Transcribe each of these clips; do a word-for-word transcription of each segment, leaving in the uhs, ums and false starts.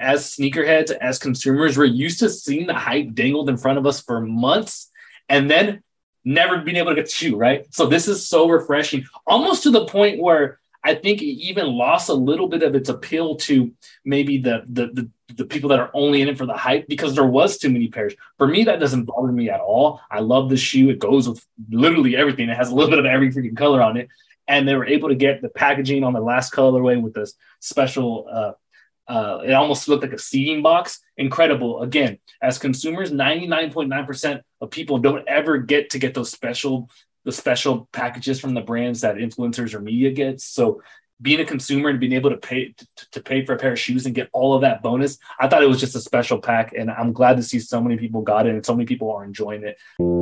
as sneakerheads, as consumers, we're used to seeing the hype dangled in front of us for months and then never being able to get the shoe, right? So this is so refreshing, almost to the point where I think it even lost a little bit of its appeal to maybe the, the the the people that are only in it for the hype, because there was too many pairs. For me, that doesn't bother me at all. I love the shoe. It goes with literally everything. It has a little bit of every freaking color on it. And they were able to get the packaging on the last colorway with this special, uh, uh, it almost looked like a seeding box. Incredible. Again, as consumers, ninety-nine point nine percent of people don't ever get to get those special the special packages from the brands that influencers or media gets. So being a consumer and being able to pay to, to pay for a pair of shoes and get all of that bonus, I thought it was just a special pack. And I'm glad to see so many people got it and so many people are enjoying it.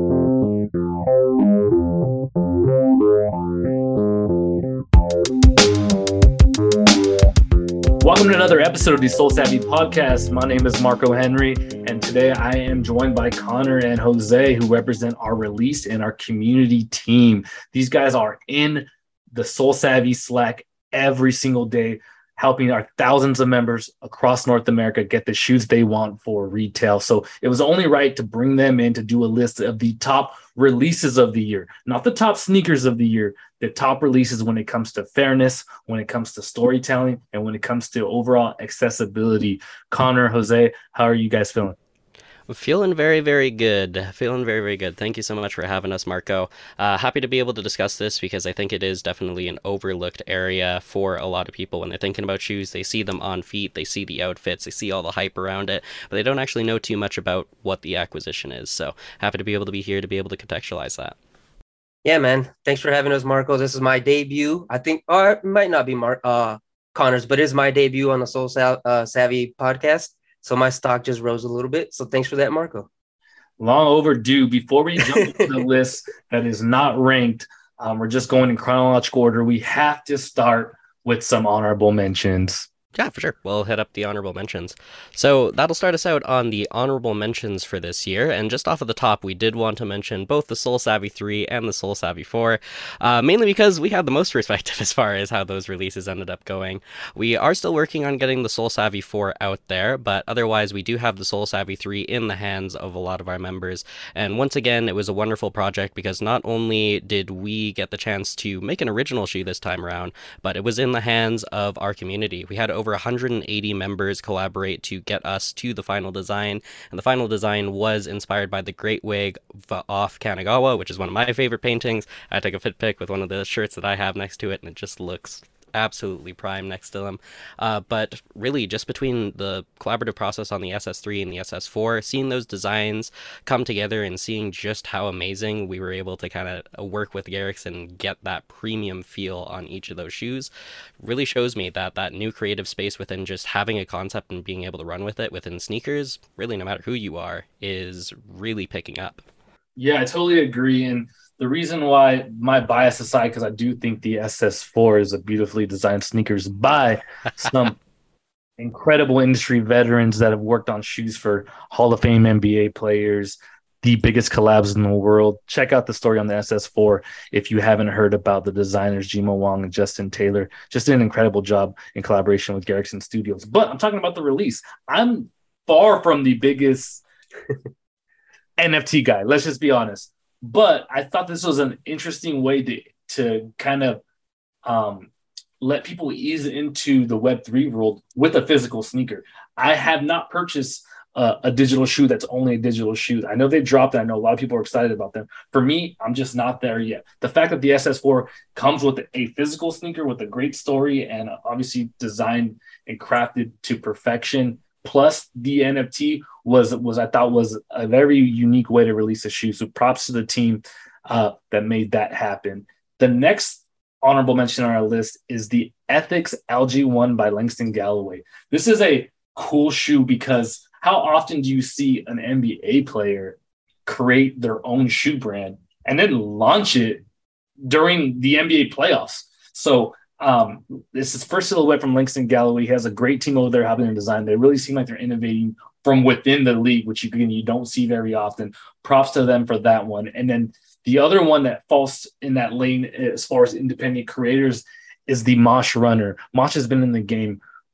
Welcome to another episode of the Soul Savvy Podcast. My name is Marco Henry, and today I am joined by Connor and Jose, who represent our release and our community team. These guys are in the Soul Savvy Slack every single day, helping our thousands of members across North America get the shoes they want for retail. So it was only right to bring them in to do a list of the top releases of the year, not the top sneakers of the year, the top releases when it comes to fairness, when it comes to storytelling, and when it comes to overall accessibility. Connor, Jose, how are you guys feeling? Feeling very, very good. Feeling very, very good. Thank you so much for having us, Marco. Uh, happy to be able to discuss this because I think it is definitely an overlooked area for a lot of people. When they're thinking about shoes, they see them on feet, they see the outfits, they see all the hype around it, but they don't actually know too much about what the acquisition is. So happy to be able to be here to be able to contextualize that. Yeah, man. Thanks for having us, Marco. This is my debut. I think, or it might not be Mar- uh, Connor's, but it is my debut on the Soul Sa- uh, Savvy podcast. So my stock just rose a little bit. So thanks for that, Marco. Long overdue. Before we jump into the list that is not ranked, um, we're just going in chronological order. We have to start with some honorable mentions. Yeah, for sure. We'll hit up the honorable mentions. So that'll start us out on the honorable mentions for this year. And just off of the top, we did want to mention both the Soul Savvy three and the Soul Savvy four, uh, mainly because we had the most perspective as far as how those releases ended up going. We are still working on getting the Soul Savvy four out there, but otherwise we do have the Soul Savvy three in the hands of a lot of our members. And once again, it was a wonderful project because not only did we get the chance to make an original shoe this time around, but it was in the hands of our community. We had over Over one hundred eighty members collaborate to get us to the final design, and the final design was inspired by the Great Wig off Kanagawa, which is one of my favorite paintings. I took a fit pic with one of the shirts that I have next to it, and it just looks absolutely prime next to them. Uh, but really, just between the collaborative process on the S S three and the S S four, seeing those designs come together and seeing just how amazing we were able to kind of work with Garrix and get that premium feel on each of those shoes really shows me that that new creative space within just having a concept and being able to run with it within sneakers, really no matter who you are, is really picking up. Yeah, I totally agree. And the reason why, my bias aside, because I do think the S S four is a beautifully designed sneakers by some incredible industry veterans that have worked on shoes for Hall of Fame N B A players, the biggest collabs in the world. Check out the story on the S S four if you haven't heard about the designers Jimo Wong and Justin Taylor. Just did an incredible job in collaboration with Garrison Studios. But I'm talking about the release. I'm far from the biggest N F T guy. Let's just be honest. But I thought this was an interesting way to, to kind of um, let people ease into the Web three world with a physical sneaker. I have not purchased uh, a digital shoe that's only a digital shoe. I know they dropped it. I know a lot of people are excited about them. For me, I'm just not there yet. The fact that the S S four comes with a physical sneaker with a great story and obviously designed and crafted to perfection, plus the N F T was, was I thought was a very unique way to release a shoe. So props to the team uh, that made that happen. The next honorable mention on our list is the Ethics L G one by Langston Galloway. This is a cool shoe because how often do you see an N B A player create their own shoe brand and then launch it during the N B A playoffs? So Um, this is first silhouette from Langston Galloway. He has a great team over there helping him design. They really seem like they're innovating from within the league, which you can, you don't see very often. Props to them for that one. And then the other one that falls in that lane as far as independent creators is the Mosh Runner. Mosh has been in the game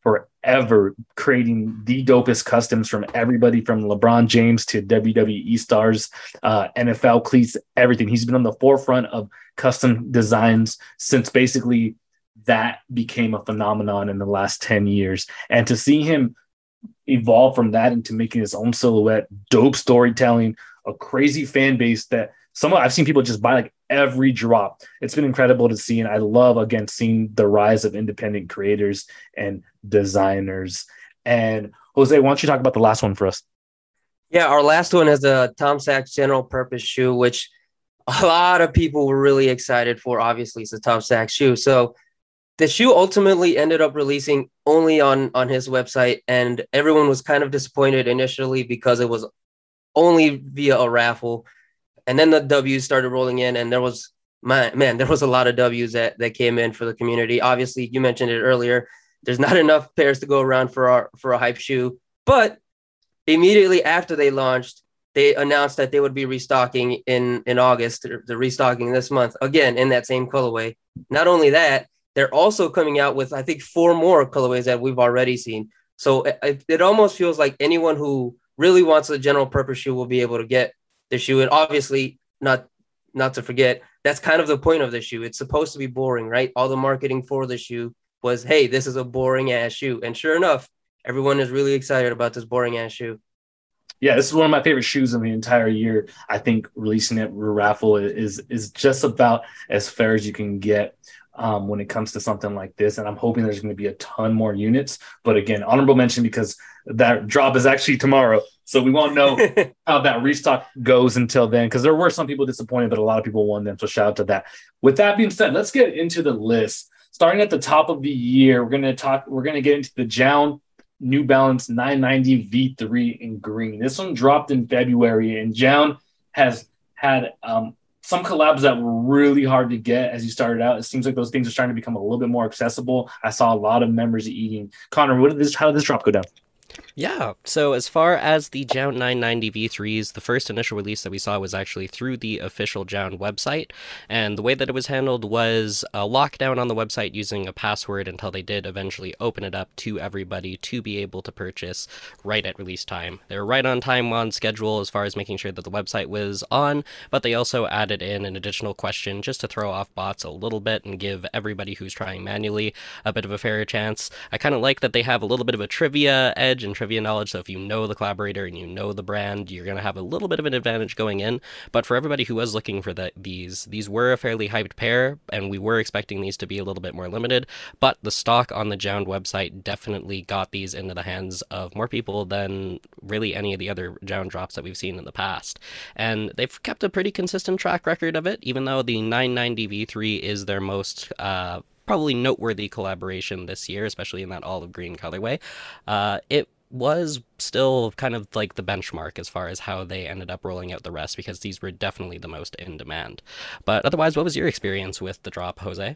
forever creating the dopest customs from everybody from LeBron James to W W E stars, uh, N F L cleats, everything. He's been on the forefront of custom designs since basically that became a phenomenon in the last ten years. And to see him evolve from that into making his own silhouette, dope storytelling, a crazy fan base that some I've seen people just buy like every drop. It's been incredible to see. And I love, again, seeing the rise of independent creators and designers. And Jose, why don't you talk about the last one for us? Yeah, our last one is the Tom Sachs general purpose shoe, which a lot of people were really excited for. Obviously, it's a Tom Sachs shoe. So the shoe ultimately ended up releasing only on, on his website, and everyone was kind of disappointed initially because it was only via a raffle. And then the W's started rolling in, and there was, man, man, there was a lot of W's that, that came in for the community. Obviously, you mentioned it earlier. There's not enough pairs to go around for our, for a hype shoe. But immediately after they launched, they announced that they would be restocking in, in August. They're restocking this month, again, in that same colorway. Not only that, they're also coming out with, I think, four more colorways that we've already seen. So it, it almost feels like anyone who really wants a general purpose shoe will be able to get the shoe. And obviously, not not to forget, that's kind of the point of the shoe. It's supposed to be boring, right? All the marketing for the shoe was, hey, this is a boring ass shoe. And sure enough, everyone is really excited about this boring ass shoe. Yeah, this is one of my favorite shoes in the entire year. I think releasing it raffle is is just about as fair as you can get um, when it comes to something like this. And I'm hoping there's going to be a ton more units. But again, honorable mention because that drop is actually tomorrow. So we won't know how that restock goes until then, because there were some people disappointed, but a lot of people won them. So shout out to that. With that being said, let's get into the list. Starting at the top of the year, we're going to talk, we're going to get into the Jown New Balance nine ninety V three in green. This one dropped in February, and Jown has had um, some collabs that were really hard to get as you started out. It seems like those things are starting to become a little bit more accessible. I saw a lot of members eating. Connor, what did this? How did this drop go down? Yeah, so as far as the Jown nine ninety V threes, the first initial release that we saw was actually through the official Jown website, and the way that it was handled was a lockdown on the website using a password until they did eventually open it up to everybody to be able to purchase right at release time. They were right on time, on schedule as far as making sure that the website was on, but they also added in an additional question just to throw off bots a little bit and give everybody who's trying manually a bit of a fairer chance. I kind of like that they have a little bit of a trivia edge and trivia knowledge, so if you know the collaborator and you know the brand, you're going to have a little bit of an advantage going in. But for everybody who was looking for the, these, these were a fairly hyped pair, and we were expecting these to be a little bit more limited, but the stock on the Jown website definitely got these into the hands of more people than really any of the other Jown drops that we've seen in the past. And they've kept a pretty consistent track record of it, even though the nine ninety V three is their most uh, probably noteworthy collaboration this year, especially in that olive green colorway. Uh, it was still kind of like the benchmark as far as how they ended up rolling out the rest, because these were definitely the most in demand. But otherwise, what was your experience with the drop, Jose?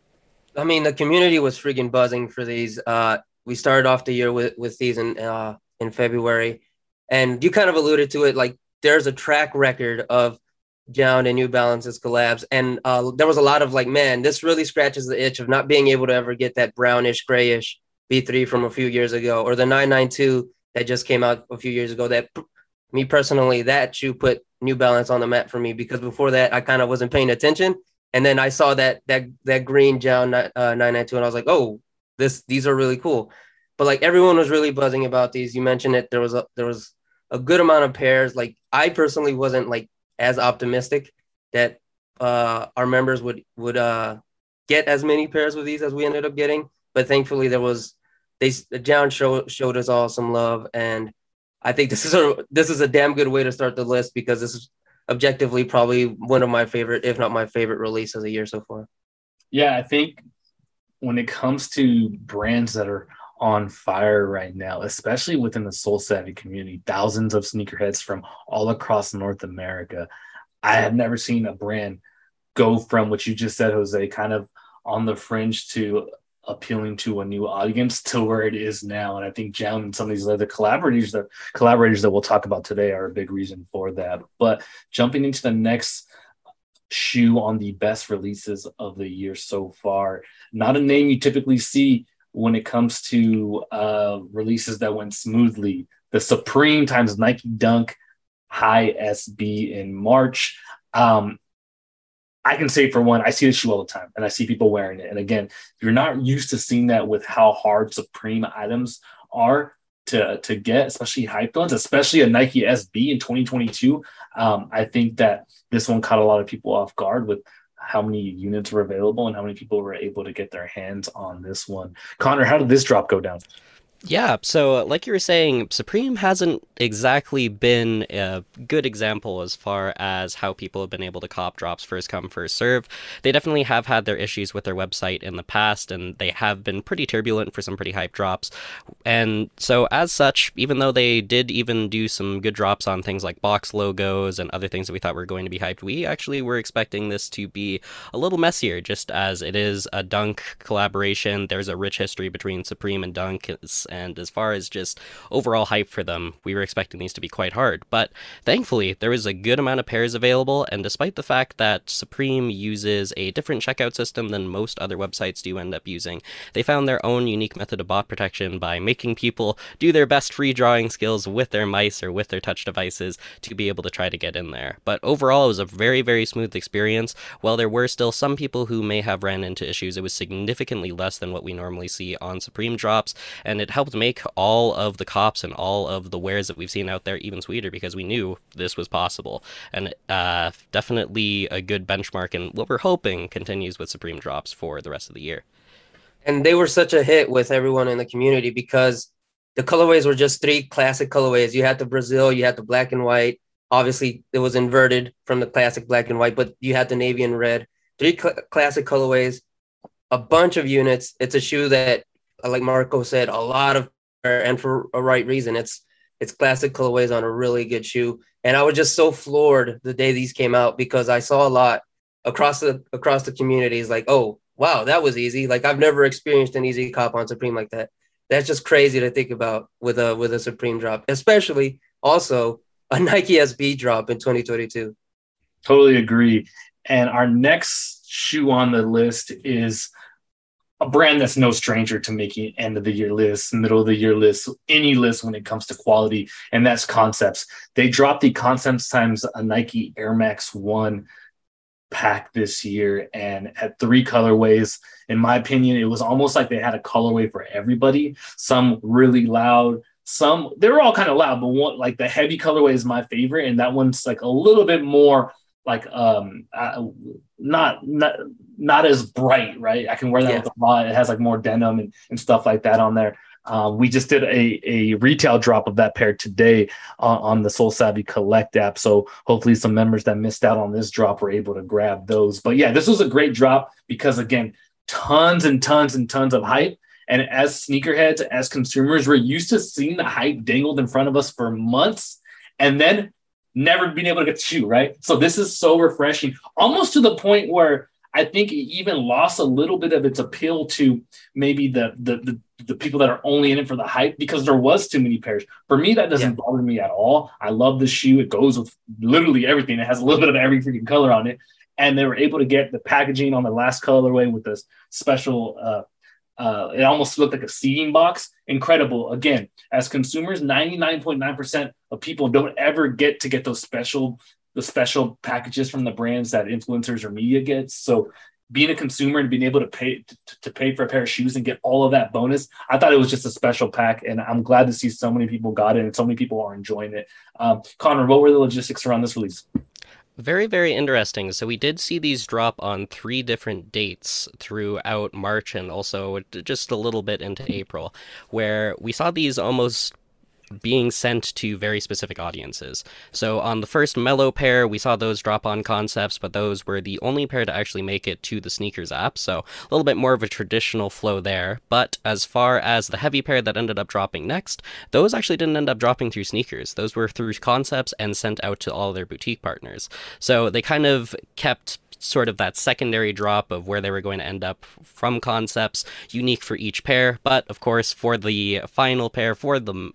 I mean, the community was freaking buzzing for these. Uh, we started off the year with, with these in, uh, in February, and you kind of alluded to it, like there's a track record of Jown and New Balance's collabs. And uh, there was a lot of like, man, this really scratches the itch of not being able to ever get that brownish, grayish V three from a few years ago, or the nine ninety-two that just came out a few years ago. That, me personally, that shoe put New Balance on the map for me, because before that I kind of wasn't paying attention, and then I saw that that that green Jown uh, nine ninety-two, and I was like, oh, this these are really cool. But like everyone was really buzzing about these. You mentioned it. There was a there was a good amount of pairs. Like I personally wasn't like as optimistic that uh, our members would would uh, get as many pairs with these as we ended up getting. But thankfully, there was. They the Jown show, showed us all some love, and I think this is a this is a damn good way to start the list, because this is objectively probably one of my favorite, if not my favorite, release of the year so far. Yeah, I think when it comes to brands that are on fire right now, especially within the Soul Savvy community, thousands of sneakerheads from all across North America, I have never seen a brand go from what you just said, Jose, kind of on the fringe to appealing to a new audience to where it is now. And I think Jown and some of these other collaborators that collaborators that we'll talk about today are a big reason for that. But jumping into the next shoe on the best releases of the year so far, not a name you typically see when it comes to uh, releases that went smoothly. The Supreme times Nike Dunk High S B in March. Um, I can say for one, I see the shoe all the time and I see people wearing it. And again, you're not used to seeing that with how hard Supreme items are to, to get, especially hyped ones, especially a Nike S B in twenty twenty-two. Um, I think that this one caught a lot of people off guard with how many units were available and how many people were able to get their hands on this one. Connor, how did this drop go down? Yeah, so like you were saying, Supreme hasn't exactly been a good example as far as how people have been able to cop drops first come, first serve. They definitely have had their issues with their website in the past, and they have been pretty turbulent for some pretty hype drops. And so as such, even though they did even do some good drops on things like box logos and other things that we thought were going to be hyped, we actually were expecting this to be a little messier, just as it is a Dunk collaboration. There's a rich history between Supreme and Dunk. And as far as just overall hype for them, we were expecting these to be quite hard. But thankfully, there was a good amount of pairs available, and despite the fact that Supreme uses a different checkout system than most other websites do end up using, they found their own unique method of bot protection by making people do their best free drawing skills with their mice or with their touch devices to be able to try to get in there. But overall, it was a very, very smooth experience. While there were still some people who may have ran into issues, it was significantly less than what we normally see on Supreme drops, and it helped make all of the cops and all of the wares that we've seen out there even sweeter because we knew this was possible. And uh, definitely a good benchmark, and what we're hoping continues with Supreme drops for the rest of the year. And they were such a hit with everyone in the community because the colorways were just three classic colorways. You had the Brazil, you had the black and white. Obviously, it was inverted from the classic black and white, but you had the navy and red. Three cl- classic colorways, a bunch of units. It's a shoe that, like Marco said, a lot of, and for a right reason. It's it's classic colorways on a really good shoe. And I was just so floored the day these came out because I saw a lot across the across the communities like, oh, wow, that was easy. Like I've never experienced an easy cop on Supreme like that. That's just crazy to think about with a with a Supreme drop, especially also a Nike S B drop in twenty twenty-two. Totally agree. And our next shoe on the list is a brand that's no stranger to making end of the year lists, middle of the year lists, any list when it comes to quality, and that's Concepts. They dropped the Concepts times a Nike Air Max One pack this year and had three colorways. In my opinion, it was almost like they had a colorway for everybody. Some really loud, some they were all kind of loud, but one like the heavy colorway is my favorite, and that one's like a little bit more like um uh, not not not as bright, right? I can wear that Yeah. with a lot. It has like more denim and, and stuff like that on there. Um, we just did a, a retail drop of that pair today on, on the Soul Savvy Collect app. So hopefully some members that missed out on this drop were able to grab those. But yeah, this was a great drop because again, tons and tons and tons of hype. And as sneakerheads, as consumers, we're used to seeing the hype dangled in front of us for months and then never being able to get the shoe, right? So this is so refreshing, almost to the point where I think it even lost a little bit of its appeal to maybe the the the, the people that are only in it for the hype because there was too many pairs. For me, that doesn't yeah. bother me at all. I love the shoe. It goes with literally everything. It has a little bit of every freaking color on it. And they were able to get the packaging on the last colorway with this special uh, Uh, it almost looked like a seeding box. Incredible. Again, as consumers, ninety-nine point nine percent of people don't ever get to get those special, the special packages from the brands that influencers or media gets. So being a consumer and being able to pay to, to pay for a pair of shoes and get all of that bonus, I thought it was just a special pack. And I'm glad to see so many people got it and so many people are enjoying it. Um, Connor, what were the logistics around this release? Very, very interesting. So we did see these drop on three different dates throughout March and also just a little bit into April, where we saw these almost being sent to very specific audiences. So on the first Mellow pair, we saw those drop on Concepts, but those were the only pair to actually make it to the Sneakers app. So a little bit more of a traditional flow there. But as far as the heavy pair that ended up dropping next, those actually didn't end up dropping through Sneakers. Those were through Concepts and sent out to all their boutique partners. So they kind of kept sort of that secondary drop of where they were going to end up from Concepts, unique for each pair. But of course, for the final pair, for the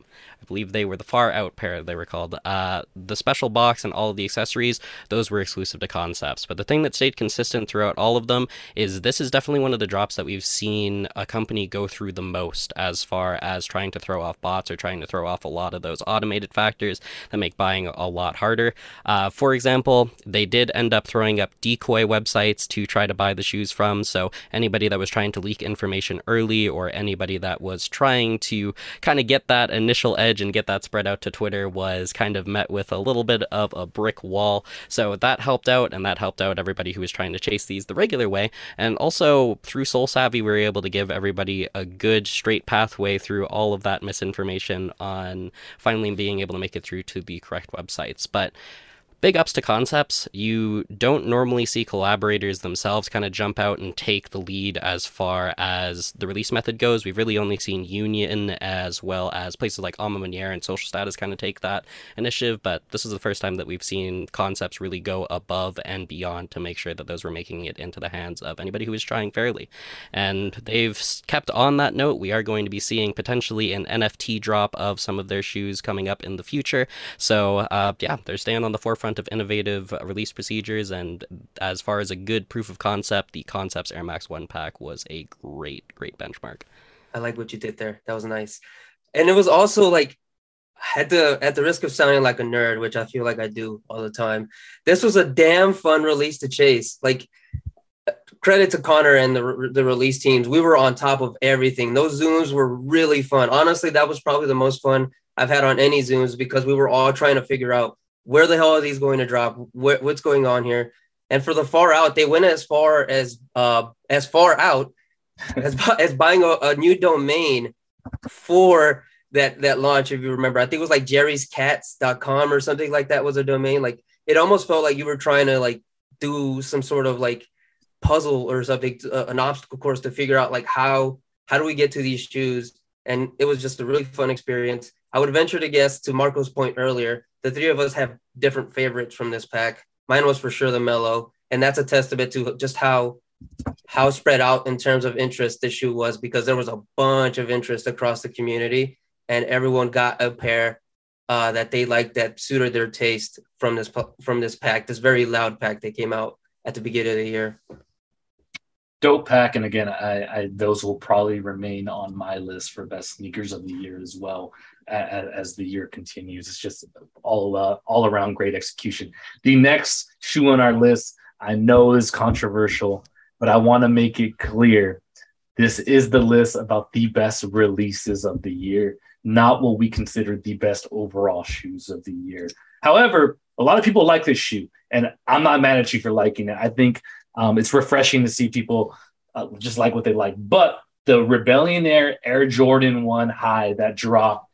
I believe they were the Far Out pair, they were called. Uh, the special box and all of the accessories, those were exclusive to Concepts. But the thing that stayed consistent throughout all of them is this is definitely one of the drops that we've seen a company go through the most as far as trying to throw off bots or trying to throw off a lot of those automated factors that make buying a lot harder. Uh, for example, they did end up throwing up decoy websites to try to buy the shoes from, so anybody that was trying to leak information early or anybody that was trying to kind of get that initial edge and get that spread out to Twitter was kind of met with a little bit of a brick wall. So that helped out, and that helped out everybody who was trying to chase these the regular way. And also through Soul Savvy, we were able to give everybody a good straight pathway through all of that misinformation on finally being able to make it through to the correct websites. But big ups to Concepts. You don't normally see collaborators themselves kind of jump out and take the lead as far as the release method goes. We've really only seen Union as well as places like Alma Maniere and Social Status kind of take that initiative, but this is the first time that we've seen Concepts really go above and beyond to make sure that those were making it into the hands of anybody who was trying fairly. And they've kept on that note. We are going to be seeing potentially an N F T drop of some of their shoes coming up in the future. So uh, yeah, they're staying on the forefront of innovative release procedures, and as far as a good proof of concept, the Concepts Air Max one pack was a great great benchmark. I like what you did there. That was nice. And it was also like, at the at the risk of sounding like a nerd, which I feel like I do all the time, this was a damn fun release to chase. Like, credit to Connor and the the release teams. We were on top of everything. Those Zooms were really fun. Honestly, that was probably the most fun I've had on any Zooms, because we were all trying to figure out, where the hell are these going to drop? What, what's going on here? And for the Far Out, they went as far as uh, as far out as, as buying a, a new domain for that that launch. If you remember, I think it was like jerry's cats dot com or something like that was a domain. Like, it almost felt like you were trying to like do some sort of like puzzle or something, uh, an obstacle course to figure out like how how do we get to these shoes. And it was just a really fun experience. I would venture to guess, to Marco's point earlier, the three of us have different favorites from this pack. Mine was for sure the Mellow, and that's a testament to just how how spread out in terms of interest this shoe was, because there was a bunch of interest across the community, and everyone got a pair uh, that they liked, that suited their taste from this from this pack, this very loud pack that came out at the beginning of the year. Dope pack, and again, I, I those will probably remain on my list for best sneakers of the year as well as, as the year continues. It's just all uh, all around great execution. The next shoe on our list, I know, is controversial, but I want to make it clear this is the list about the best releases of the year, not what we consider the best overall shoes of the year. However, a lot of people like this shoe, and I'm not mad at you for liking it. I think Um, it's refreshing to see people uh, just like what they like. But the Rebellion Air Air Jordan one High that dropped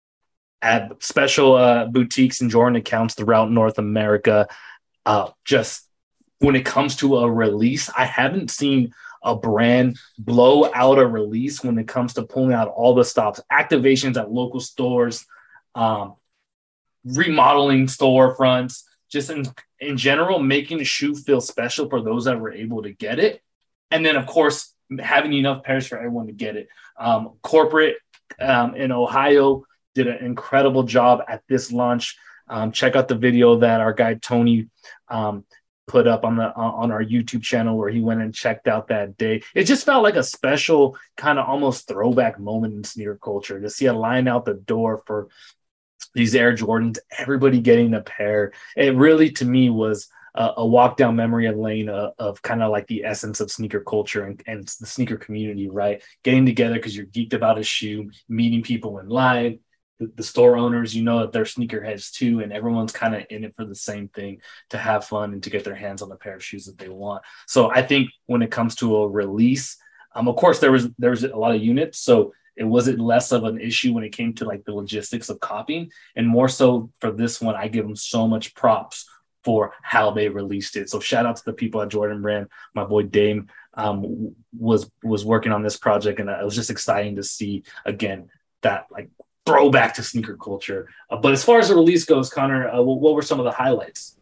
at special uh, boutiques and Jordan accounts throughout North America, uh, just when it comes to a release, I haven't seen a brand blow out a release when it comes to pulling out all the stops, activations at local stores, um, remodeling storefronts, just in, in general, making the shoe feel special for those that were able to get it. And then, of course, having enough pairs for everyone to get it. Um, corporate um, in Ohio did an incredible job at this launch. Um, check out the video that our guy Tony um, put up on the on our YouTube channel, where he went and checked out that day. It just felt like a special kind of almost throwback moment in sneaker culture to see a line out the door for these Air Jordans, everybody getting a pair. It really, to me, was a, a walk down memory lane of, of kind of like the essence of sneaker culture and, and the sneaker community, right? Getting together because you're geeked about a shoe, meeting people in line, the, the store owners, you know that they're sneakerheads too, and everyone's kind of in it for the same thing, to have fun and to get their hands on the pair of shoes that they want. So I think when it comes to a release, um, of course, there was there was a lot of units, so it wasn't less of an issue when it came to like the logistics of copying, and more so for this one, I give them so much props for how they released it. So shout out to the people at Jordan Brand. My boy Dame um, was was working on this project, and it was just exciting to see again that like throwback to sneaker culture. Uh, but as far as the release goes, Connor, uh, what were some of the highlights?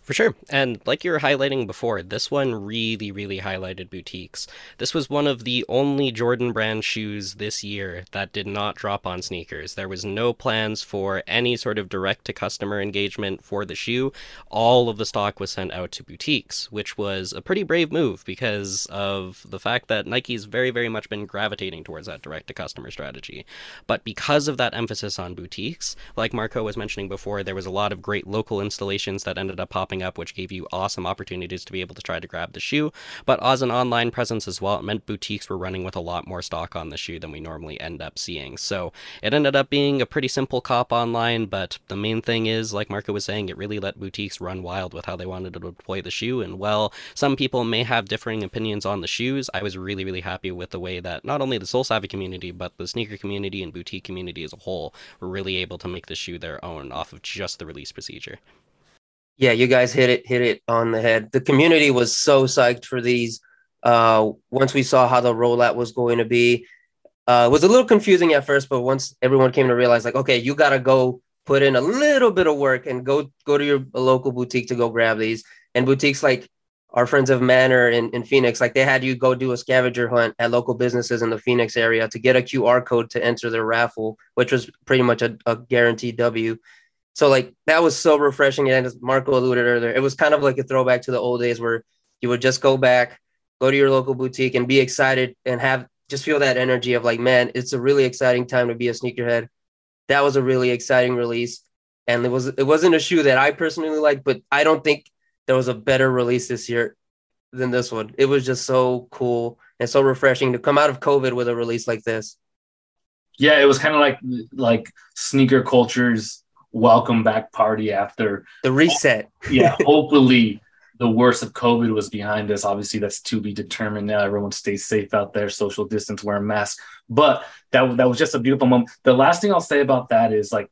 For sure. And like you were highlighting before, this one really, really highlighted boutiques. This was one of the only Jordan brand shoes this year that did not drop on sneakers. There was no plans for any sort of direct to customer engagement for the shoe. All of the stock was sent out to boutiques, which was a pretty brave move because of the fact that Nike's very, very much been gravitating towards that direct to customer strategy. But because of that emphasis on boutiques, like Marco was mentioning before, there was a lot of great local installations that ended up popping up, which gave you awesome opportunities to be able to try to grab the shoe. But as an online presence as well, it meant boutiques were running with a lot more stock on the shoe than we normally end up seeing. So it ended up being a pretty simple cop online, but the main thing is, like Marco was saying, it really let boutiques run wild with how they wanted to deploy the shoe. And while some people may have differing opinions on the shoes, I was really, really happy with the way that not only the Soul Savvy community, but the sneaker community and boutique community as a whole were really able to make the shoe their own off of just the release procedure. Yeah, you guys hit it hit it on the head. The community was so psyched for these. Uh, once we saw how the rollout was going to be, uh, it was a little confusing at first, but once everyone came to realize, like, okay, you got to go put in a little bit of work and go go to your local boutique to go grab these. And boutiques like our friends of Manor in, in Phoenix, like they had you go do a scavenger hunt at local businesses in the Phoenix area to get a Q R code to enter their raffle, which was pretty much a, a guaranteed W. So like that was so refreshing. And as Marco alluded earlier, it was kind of like a throwback to the old days where you would just go back, go to your local boutique and be excited and have just feel that energy of like, man, it's a really exciting time to be a sneakerhead. That was a really exciting release. And it was, it wasn't a shoe that I personally liked, but I don't think there was a better release this year than this one. It was just so cool and so refreshing to come out of COVID with a release like this. Yeah, it was kind of like, like sneaker culture's welcome back party after the reset. Yeah, hopefully the worst of COVID was behind us. Obviously, that's to be determined now. Everyone stays safe out there, social distance, wear a mask. But that, that was just a beautiful moment. The last thing I'll say about that is, like,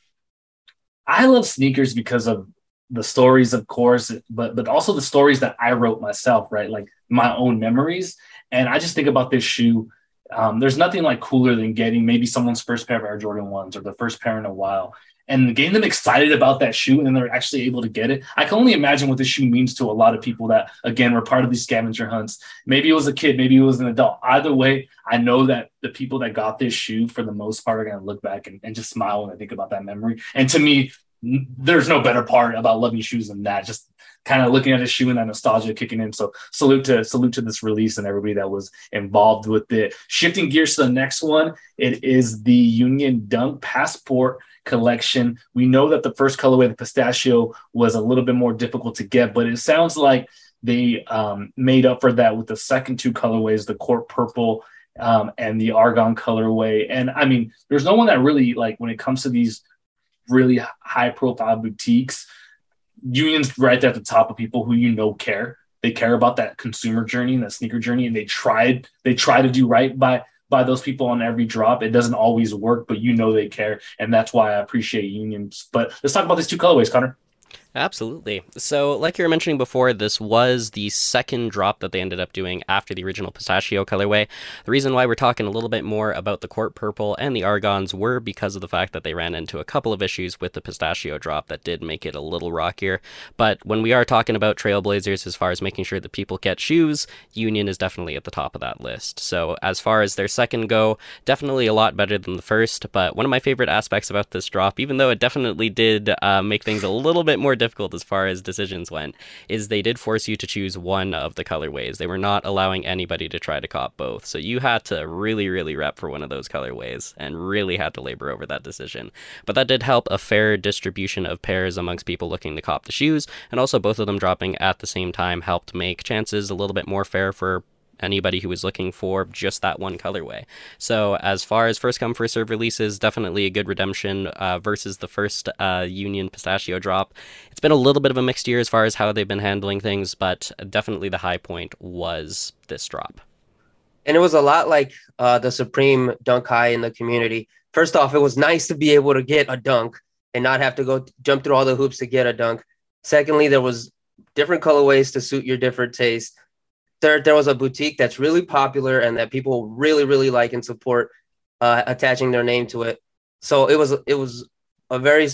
I love sneakers because of the stories, of course, but but also the stories that I wrote myself, right? Like my own memories. And I just think about this shoe. Um, there's nothing like cooler than getting maybe someone's first pair of Air Jordan ones or the first pair in a while and getting them excited about that shoe and then they're actually able to get it. I can only imagine what this shoe means to a lot of people that, again, were part of these scavenger hunts. Maybe it was a kid, maybe it was an adult. Either way, I know that the people that got this shoe for the most part are going to look back and, and just smile when I think about that memory. And to me, there's no better part about loving shoes than that. Just kind of looking at a shoe and that nostalgia kicking in. So salute to salute to this release and everybody that was involved with it. Shifting gears to the next one, it is the Union Dunk Passport collection. We know that the first colorway, the pistachio, was a little bit more difficult to get, but it sounds like they um, made up for that with the second two colorways, the court purple um, and the argon colorway. And I mean, there's no one that really, like, when it comes to these really high profile boutiques, Union's right at the top of people who, you know, care. They care about that consumer journey and that sneaker journey, and they tried they try to do right by by those people on every drop. It doesn't always work, but you know they care, and that's why I appreciate Unions. But let's talk about these two colorways, Connor. Absolutely. So, like you were mentioning before, this was the second drop that they ended up doing after the original pistachio colorway. The reason why we're talking a little bit more about the court purple and the argons were because of the fact that they ran into a couple of issues with the pistachio drop that did make it a little rockier. But when we are talking about trailblazers as far as making sure that people get shoes, Union is definitely at the top of that list. So as far as their second go, definitely a lot better than the first. But one of my favorite aspects about this drop, even though it definitely did uh, make things a little bit more difficult as far as decisions went, is they did force you to choose one of the colorways. They were not allowing anybody to try to cop both. So you had to really, really rep for one of those colorways and really had to labor over that decision. But that did help a fair distribution of pairs amongst people looking to cop the shoes, and also both of them dropping at the same time helped make chances a little bit more fair for anybody who was looking for just that one colorway. So as far as first come first serve releases, definitely a good redemption uh, versus the first uh, Union pistachio drop. It's been a little bit of a mixed year as far as how they've been handling things, but definitely the high point was this drop. And it was a lot like uh, the Supreme Dunk High in the community. First off, it was nice to be able to get a dunk and not have to go jump through all the hoops to get a dunk. Secondly, there was different colorways to suit your different tastes. There, there was a boutique that's really popular and that people really, really like and support, uh, attaching their name to it. So it was, it was a very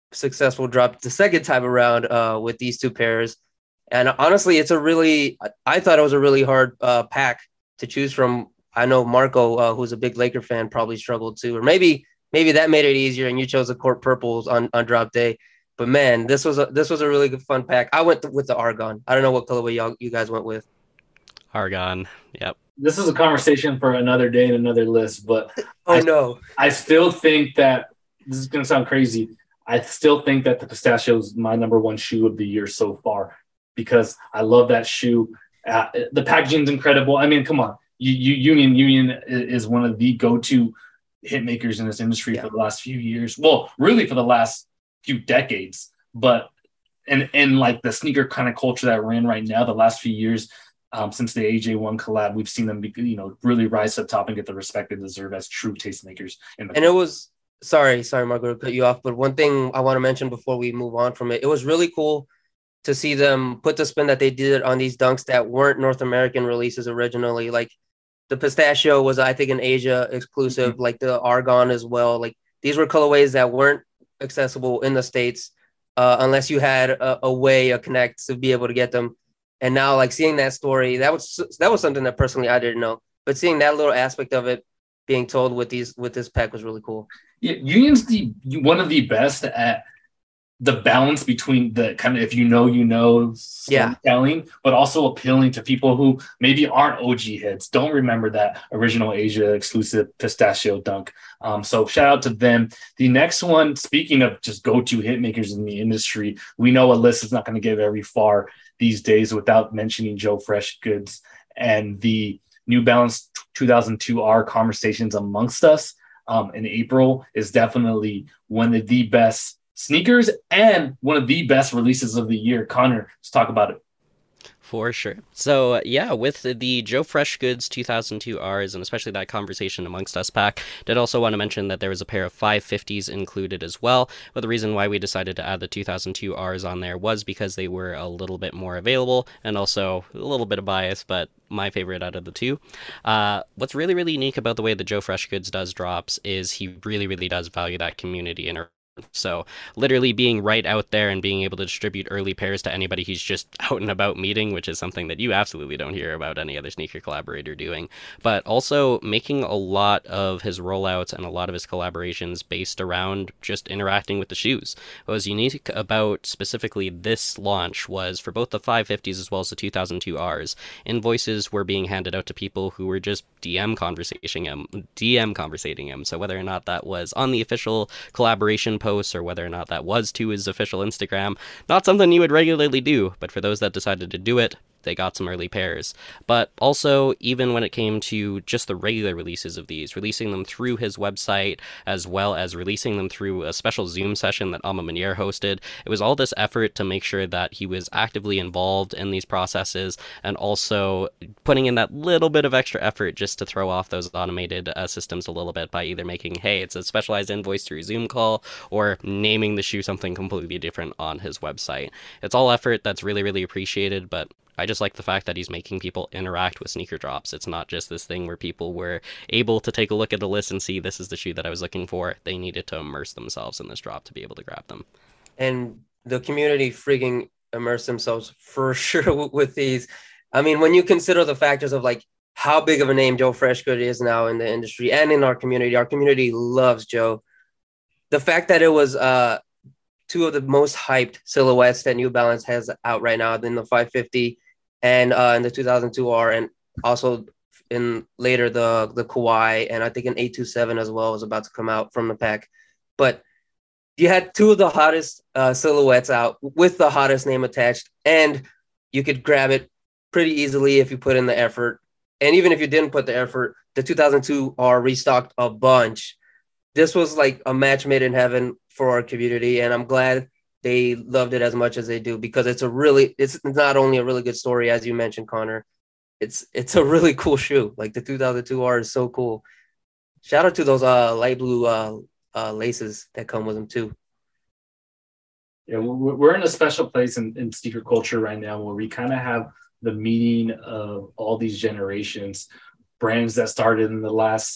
successful drop the second time around uh, with these two pairs. And honestly, it's a really, I thought it was a really hard uh, pack to choose from. I know Marco, uh, who's a big Laker fan, probably struggled too, or maybe maybe that made it easier and you chose the court purples on, on drop day. But man, this was a this was a really good fun pack. I went with the Argon. I don't know what colorway y'all you guys went with. Argon. Yep. This is a conversation for another day and another list, but oh I, no, I still think that this is going to sound crazy. I still think that the Pistachio is my number one shoe of the year so far because I love that shoe. Uh, the packaging's incredible. I mean, come on, you, you, Union Union is one of the go-to hit makers in this industry yeah. for the last few years. Well, really for the last few decades, but and and like the sneaker kind of culture that we're in right now, the last few years. Um, since the A J one collab, we've seen them, be, you know, really rise to the top and get the respect they deserve as true tastemakers. In the and it was sorry, sorry, Margaret, to cut you off, but one thing I want to mention before we move on from it, it was really cool to see them put the spin that they did on these dunks that weren't North American releases originally. Like the Pistachio was, I think, an Asia exclusive, mm-hmm. like the Argon as well. Like these were colorways that weren't accessible in the States uh, unless you had a, a way, a connect to be able to get them. And now, like seeing that story, that was that was something that personally I didn't know. But seeing that little aspect of it being told with these with this pack was really cool. Yeah, Union's the one of the best at the balance between the kind of if you know you know storytelling, yeah. but also appealing to people who maybe aren't O G heads, don't remember that original Asia exclusive Pistachio dunk. Um, so shout out to them. The next one, speaking of just go-to hit makers in the industry, we know a list is not going to get very far these days without mentioning Joe Freshgoods and the New Balance two thousand two R conversations amongst us um, in April is definitely one of the best sneakers and one of the best releases of the year. Connor, let's talk about it. For sure. So, yeah, with the Joe Freshgoods two thousand two Rs, and especially that conversation amongst us pack, did also want to mention that there was a pair of five fifties included as well. But the reason why we decided to add the two thousand two Rs on there was because they were a little bit more available, and also a little bit of bias, but my favorite out of the two. Uh, what's really, really unique about the way the Joe Freshgoods does drops is he really, really does value that community interaction. So literally being right out there and being able to distribute early pairs to anybody he's just out and about meeting, which is something that you absolutely don't hear about any other sneaker collaborator doing, but also making a lot of his rollouts and a lot of his collaborations based around just interacting with the shoes. What was unique about specifically this launch was for both the five fifties as well as the two thousand two Rs, invoices were being handed out to people who were just D M conversating him, D M conversating him. So whether or not that was on the official collaboration post or whether or not that was to his official Instagram, not something you would regularly do, but for those that decided to do it, they got some early pairs. But also, even when it came to just the regular releases of these, releasing them through his website, as well as releasing them through a special Zoom session that Ama Manier hosted, it was all this effort to make sure that he was actively involved in these processes, and also putting in that little bit of extra effort just to throw off those automated uh, systems a little bit by either making, hey, it's a specialized invoice through Zoom call, or naming the shoe something completely different on his website. It's all effort that's really, really appreciated, but I just like the fact that he's making people interact with sneaker drops. It's not just this thing where people were able to take a look at the list and see this is the shoe that I was looking for. They needed to immerse themselves in this drop to be able to grab them. And the community freaking immerse themselves for sure with these. I mean, when you consider the factors of like how big of a name Joe Freshgood is now in the industry and in our community, our community loves Joe. The fact that it was uh, two of the most hyped silhouettes that New Balance has out right now in the five fifty and uh, in the two thousand two R, and also in later the the Kawhi, and I think an eight two seven as well is about to come out from the pack. But you had two of the hottest uh, silhouettes out with the hottest name attached, and you could grab it pretty easily if you put in the effort. And even if you didn't put the effort, the two thousand two R restocked a bunch. This was like a match made in heaven for our community, and I'm glad they loved it as much as they do, because it's a really, it's not only a really good story, as you mentioned, Connor, it's it's a really cool shoe. Like the two thousand two R is so cool. Shout out to those uh, light blue uh, uh, laces that come with them too. Yeah, we're in a special place in, in sneaker culture right now where we kind of have the meeting of all these generations, brands that started in the last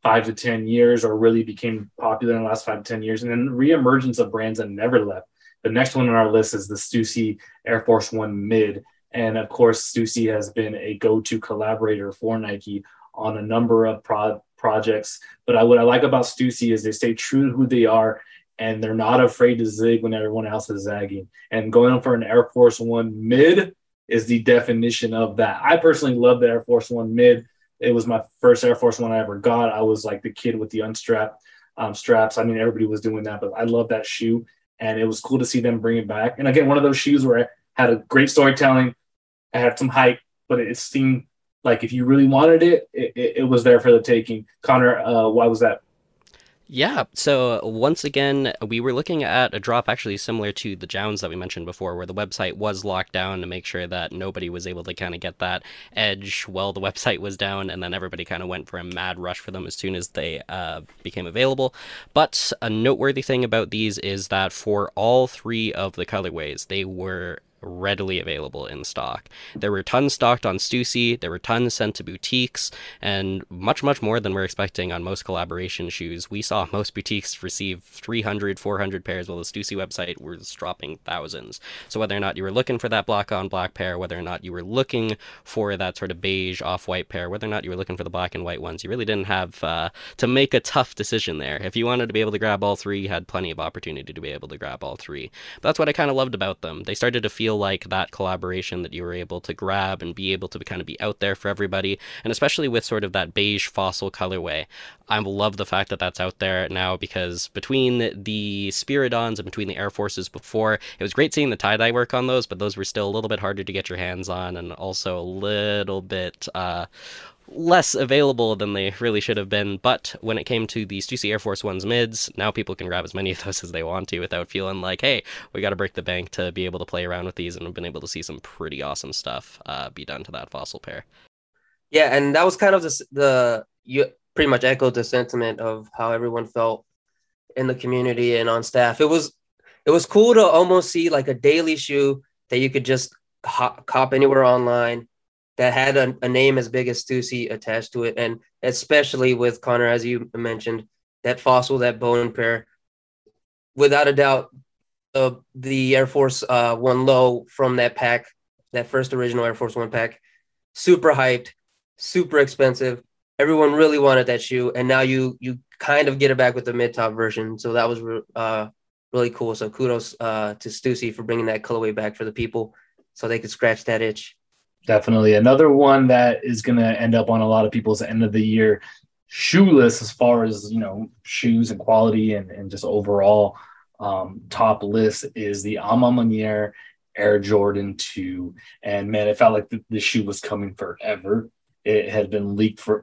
five to ten years, or really became popular in the last five to ten years, and then reemergence of brands that never left. The next one on our list is the Stussy Air Force One Mid. And of course, Stussy has been a go-to collaborator for Nike on a number of pro- projects. But I, what I like about Stussy is they stay true to who they are, and they're not afraid to zig when everyone else is zagging. And going for an Air Force One Mid is the definition of that. I personally love the Air Force One Mid. It was my first Air Force One I ever got. I was like the kid with the unstrapped um, straps. I mean, everybody was doing that, but I love that shoe. And it was cool to see them bring it back. And again, one of those shoes where I had a great storytelling, I had some hype, but it seemed like if you really wanted it, it, it was there for the taking. Connor, uh, why was that? Yeah, so once again, we were looking at a drop actually similar to the Jounds that we mentioned before, where the website was locked down to make sure that nobody was able to kind of get that edge while the website was down, and then everybody kind of went for a mad rush for them as soon as they uh, became available. But a noteworthy thing about these is that for all three of the colorways, they were readily available in stock. There were tons stocked on Stussy, there were tons sent to boutiques, and much, much more than we're expecting on most collaboration shoes. We saw most boutiques receive three hundred, four hundred pairs, while the Stussy website was dropping thousands. So whether or not you were looking for that black on black pair, whether or not you were looking for that sort of beige off-white pair, whether or not you were looking for the black and white ones, you really didn't have uh, to make a tough decision there. If you wanted to be able to grab all three, you had plenty of opportunity to be able to grab all three. But that's what I kind of loved about them. They started to feel like that collaboration that you were able to grab and be able to kind of be out there for everybody, and especially with sort of that beige fossil colorway. I love the fact that that's out there now, because between the Spiridons and between the Air Forces before, it was great seeing the tie-dye work on those, but those were still a little bit harder to get your hands on, and also a little bit uh less available than they really should have been. But when it came to the Stussy Air Force One's mids, now people can grab as many of those as they want to without feeling like, hey, we got to break the bank to be able to play around with these, and we've been able to see some pretty awesome stuff uh, be done to that fossil pair. Yeah, and that was kind of the, the you pretty much echoed the sentiment of how everyone felt in the community and on staff. It was it was cool to almost see like a daily shoe that you could just hop, cop anywhere online, that had a, a name as big as Stussy attached to it. And especially with Connor, as you mentioned, that fossil, that bone pair, without a doubt, uh, the Air Force uh, One Low from that pack, that first original Air Force One pack, super hyped, super expensive. Everyone really wanted that shoe. And now you you kind of get it back with the mid-top version. So that was uh, really cool. So kudos uh, to Stussy for bringing that colorway back for the people so they could scratch that itch. Definitely. Another one that is going to end up on a lot of people's end of the year shoe list as far as, you know, shoes and quality and, and just overall um, top list is the A Ma Maniére Air Jordan two. And man, it felt like the, the shoe was coming forever. It had been leaked for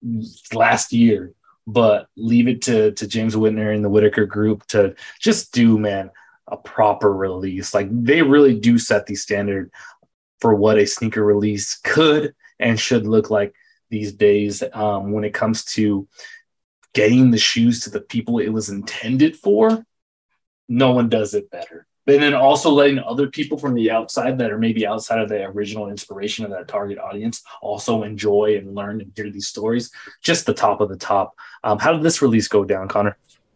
last year, but leave it to, to James Whitner and the Whitaker group to just do, man, a proper release. Like they really do set the standard for what a sneaker release could and should look like these days um, when it comes to getting the shoes to the people it was intended for. No one does it better. And then also letting other people from the outside that are maybe outside of the original inspiration of that target audience also enjoy and learn and hear these stories. Just the top of the top. Um, how did this release go down, Connor?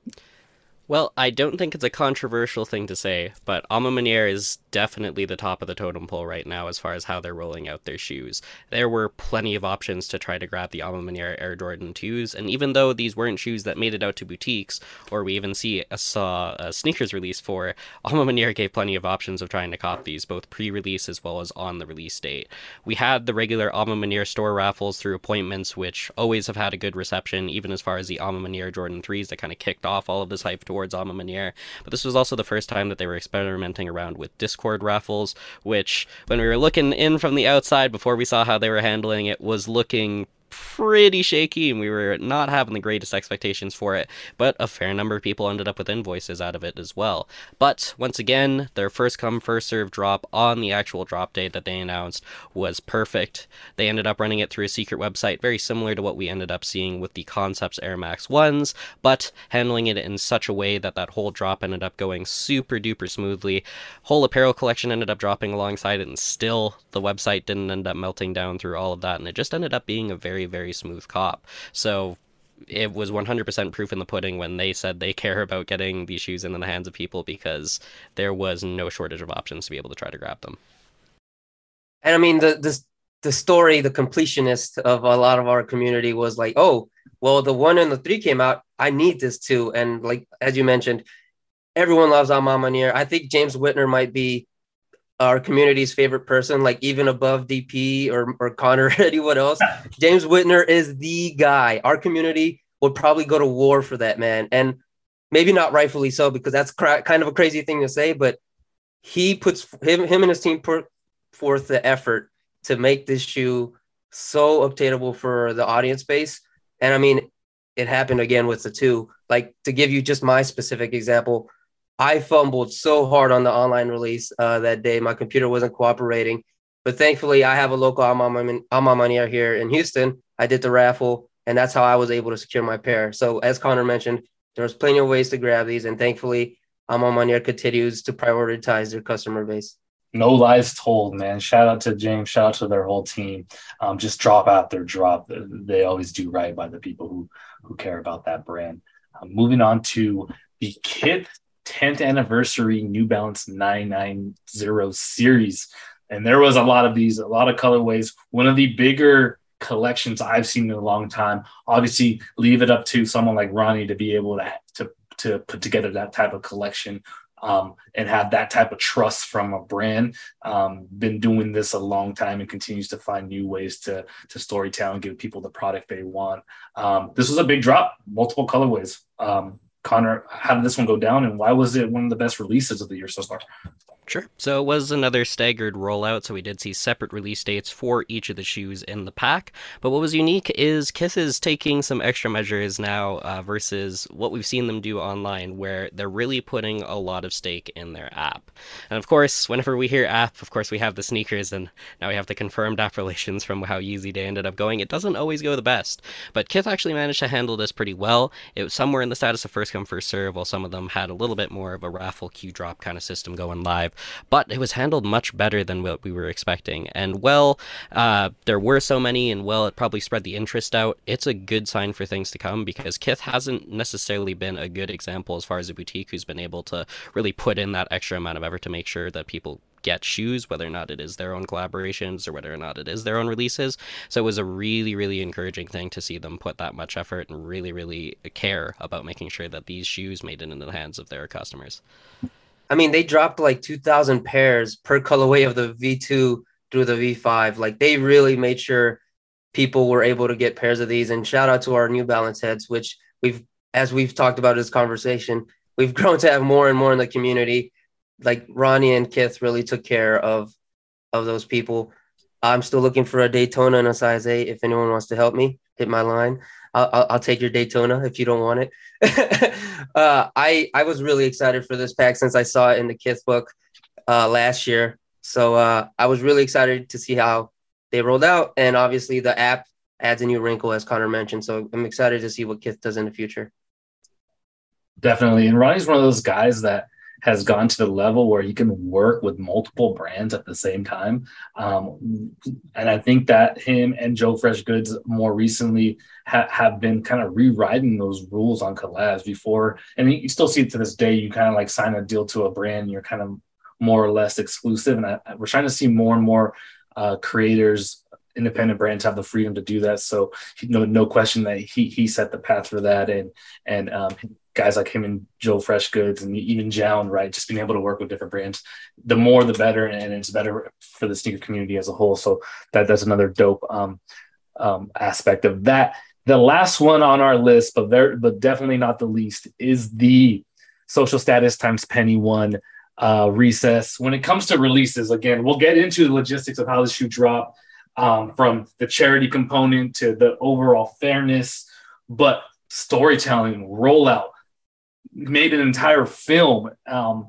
Well, I don't think it's a controversial thing to say, but A Ma Maniére is definitely the top of the totem pole right now as far as how they're rolling out their shoes. There were plenty of options to try to grab the A Ma Maniére Air Jordan twos, and even though these weren't shoes that made it out to boutiques, or we even see a, saw a sneakers release for, A Ma Maniére gave plenty of options of trying to cop these, both pre-release as well as on the release date. We had the regular A Ma Maniére store raffles through appointments, which always have had a good reception, even as far as the A Ma Maniére Jordan threes that kind of kicked off all of this hype towards A Ma Maniére. But this was also the first time that they were experimenting around with Discord raffles, which when we were looking in from the outside before we saw how they were handling it was looking pretty shaky, and we were not having the greatest expectations for it, but a fair number of people ended up with invoices out of it as well. But once again, their first come first serve drop on the actual drop date that they announced was perfect. They ended up running it through a secret website, very similar to what we ended up seeing with the Concepts Air Max ones, but handling it in such a way that that whole drop ended up going super duper smoothly. Whole apparel collection ended up dropping alongside it, and still the website didn't end up melting down through all of that, and it just ended up being a very very very smooth cop. So it was one hundred percent proof in the pudding when they said they care about getting these shoes into the hands of people, because there was no shortage of options to be able to try to grab them. And I mean, the the the story, the completionist of a lot of our community was like, oh, well, the one and the three came out. I need this too. And like, as you mentioned, everyone loves A Ma Maniére. I think James Whitner might be our community's favorite person, like even above D P or, or Connor or anyone else. James Whitner is the guy. Our community would probably go to war for that man. And maybe not rightfully so, because that's cra- kind of a crazy thing to say, but he puts him, him and his team put forth the effort to make this shoe so obtainable for the audience base. And I mean, it happened again with the two. Like, to give you just my specific example, I fumbled so hard on the online release uh, that day. My computer wasn't cooperating, but thankfully I have a local A Ma Maniére here in Houston. I did the raffle, and that's how I was able to secure my pair. So as Connor mentioned, there's plenty of ways to grab these, and thankfully A Ma Maniére continues to prioritize their customer base. No lies told, man. Shout out to James. Shout out to their whole team. Um, just drop out their drop. They always do right by the people who who care about that brand. Um, moving on to the Kith tenth anniversary New Balance nine ninety series. And there was a lot of these, a lot of colorways. One of the bigger collections I've seen in a long time. Obviously, leave it up to someone like Ronnie to be able to, to, to put together that type of collection. Um, and have that type of trust from a brand. Um, been doing this a long time and continues to find new ways to to storytell and give people the product they want. Um, this was a big drop, multiple colorways. Um, Connor, how did this one go down, and why was it one of the best releases of the year so far? Sure. So it was another staggered rollout, so we did see separate release dates for each of the shoes in the pack. But what was unique is Kith is taking some extra measures now uh, versus what we've seen them do online, where they're really putting a lot of stake in their app. And of course, whenever we hear app, of course we have the sneakers, and now we have the confirmed app relations from how Yeezy Day ended up going. It doesn't always go the best, but Kith actually managed to handle this pretty well. It was somewhere in the status of first come, first serve, while some of them had a little bit more of a raffle queue drop kind of system going live. But it was handled much better than what we were expecting. And well, uh, there were so many, and well, it probably spread the interest out. It's a good sign for things to come, because Kith hasn't necessarily been a good example as far as a boutique who's been able to really put in that extra amount of effort to make sure that people get shoes, whether or not it is their own collaborations or whether or not it is their own releases. So it was a really, really encouraging thing to see them put that much effort and really, really care about making sure that these shoes made it into the hands of their customers. I mean, they dropped like two thousand pairs per colorway of the V two through the V five. Like, they really made sure people were able to get pairs of these. And shout out to our New Balance heads, which we've, as we've talked about this conversation, we've grown to have more and more in the community. Like, Ronnie and Kith really took care of, of those people. I'm still looking for a Daytona in a size eight. If anyone wants to help me, hit my line. I'll, I'll take your Daytona if you don't want it. uh, I I was really excited for this pack since I saw it in the Kith book uh, last year. So uh, I was really excited to see how they rolled out. And obviously the app adds a new wrinkle, as Connor mentioned. So I'm excited to see what Kith does in the future. Definitely. And Ronnie's one of those guys that has gone to the level where he can work with multiple brands at the same time. Um, and I think that him and Joe Freshgoods more recently ha- have been kind of rewriting those rules on collabs before. And you still see it to this day. You kind of like sign a deal to a brand, you're kind of more or less exclusive. And I, we're trying to see more and more uh, creators, independent brands have the freedom to do that. So no, no question that he, he set the path for that. And, and, um, guys like him and Joe Freshgoods and even Jown, right? Just being able to work with different brands, the more, the better. And it's better for the sneaker community as a whole. So that that's another dope um, um, aspect of that. The last one on our list, but very, but definitely not the least, is the Social Status times Penny One uh, recess. When it comes to releases, again, we'll get into the logistics of how the shoe dropped, um, from the charity component to the overall fairness, but storytelling, rollout, made an entire film. Um,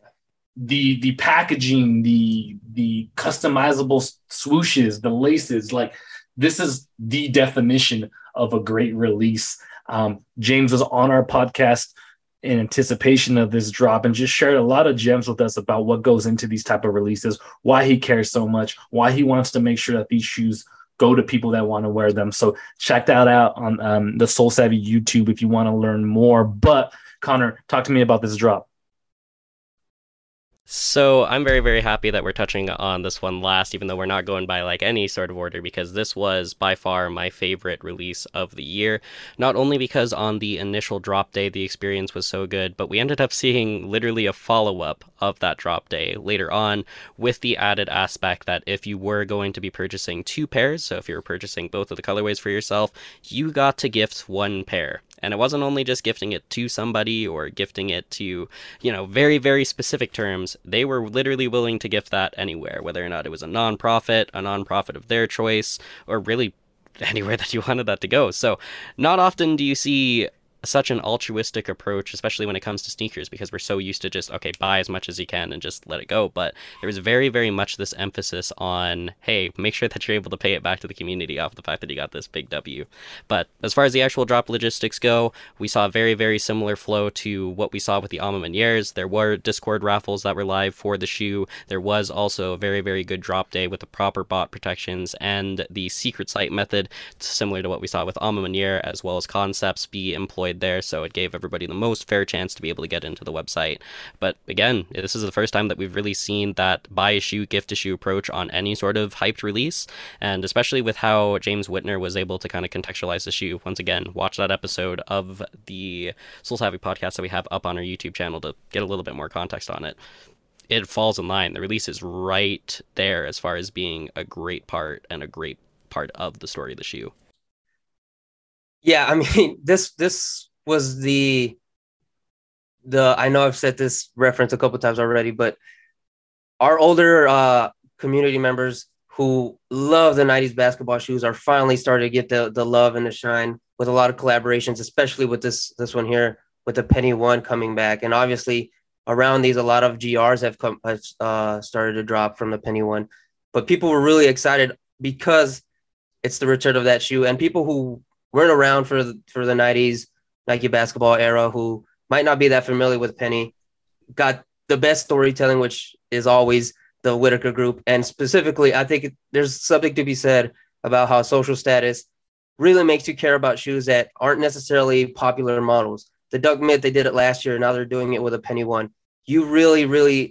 the the packaging, the the customizable swooshes, the laces, like this is the definition of a great release. Um, James was on our podcast in anticipation of this drop and just shared a lot of gems with us about what goes into these type of releases, why he cares so much, why he wants to make sure that these shoes go to people that want to wear them. So check that out on um, the Sole Savvy YouTube if you want to learn more. But Connor, talk to me about this drop. So I'm very, very happy that we're touching on this one last, even though we're not going by like any sort of order, because this was by far my favorite release of the year. Not only because on the initial drop day, the experience was so good, but we ended up seeing literally a follow-up of that drop day later on, with the added aspect that if you were going to be purchasing two pairs, so if you were purchasing both of the colorways for yourself, you got to gift one pair. And it wasn't only just gifting it to somebody or gifting it to, you know, very, very specific terms. They were literally willing to gift that anywhere, whether or not it was a nonprofit, a nonprofit of their choice, or really anywhere that you wanted that to go. So not often do you see such an altruistic approach, especially when it comes to sneakers, because we're so used to just, okay, buy as much as you can and just let it go. But there was very, very much this emphasis on, hey, make sure that you're able to pay it back to the community off the fact that you got this big W. But as far as the actual drop logistics go, we saw a very, very similar flow to what we saw with the Alma Menieres. There were Discord raffles that were live for the shoe. There was also a very, very good drop day with the proper bot protections and the secret site method, similar to what we saw with Alma Meniere, as well as concepts be employed there, so it gave everybody the most fair chance to be able to get into the website. But again, this is the first time that we've really seen that buy a shoe, gift a shoe approach on any sort of hyped release, and especially with how James Whitner was able to kind of contextualize the shoe. Once again, watch that episode of the Sole Savvy podcast that we have up on our YouTube channel to get a little bit more context on it. It falls in line. The release is right there as far as being a great part and a great part of the story of the shoe. Yeah, I mean, this this was the the I know I've said this reference a couple times already, but our older uh, community members who love the nineties basketball shoes are finally starting to get the the love and the shine with a lot of collaborations, especially with this this one here with the Penny One coming back. And obviously around these, a lot of G Rs have come have, uh, started to drop from the Penny One, but people were really excited because it's the return of that shoe, and people who weren't around for the, for the nineties Nike basketball era, who might not be that familiar with Penny, got the best storytelling, which is always the Whitaker Group. And specifically, I think there's something to be said about how Social Status really makes you care about shoes that aren't necessarily popular models. The Duck Mid, they did it last year. Now they're doing it with a Penny One. You really, really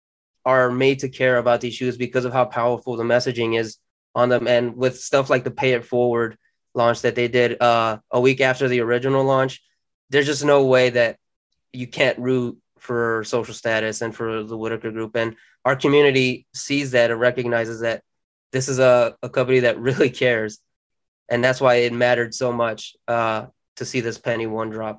are made to care about these shoes because of how powerful the messaging is on them. And with stuff like the Pay It Forward launch that they did uh, a week after the original launch, there's just no way that you can't root for Social Status and for the Whitaker Group. And our community sees that and recognizes that this is a, a company that really cares. And that's why it mattered so much uh, to see this Penny One drop.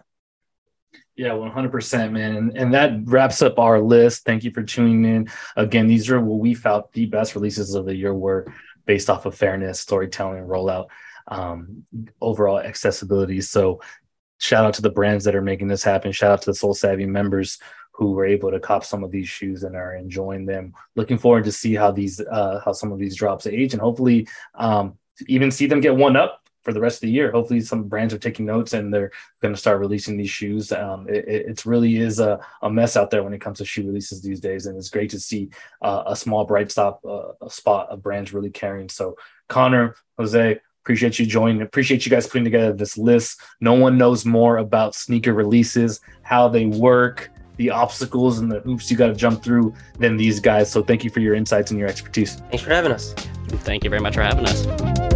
Yeah, one hundred percent, man. And, and that wraps up our list. Thank you for tuning in. Again, these are what we felt the best releases of the year were based off of fairness, storytelling, rollout, um, overall accessibility. So shout out to the brands that are making this happen. Shout out to the Sole Savvy members who were able to cop some of these shoes and are enjoying them. Looking forward to see how these, uh, how some of these drops age, and hopefully um, even see them get one up for the rest of the year. Hopefully some brands are taking notes and they're going to start releasing these shoes. Um, it, it really is a, a mess out there when it comes to shoe releases these days. And it's great to see uh, a small bright stop, uh, a spot of brands really caring. So Connor, Jose, appreciate you joining. Appreciate you guys putting together this list. No one knows more about sneaker releases, how they work, the obstacles and the hoops you got to jump through than these guys. So thank you for your insights and your expertise. Thanks for having us. Thank you very much for having us.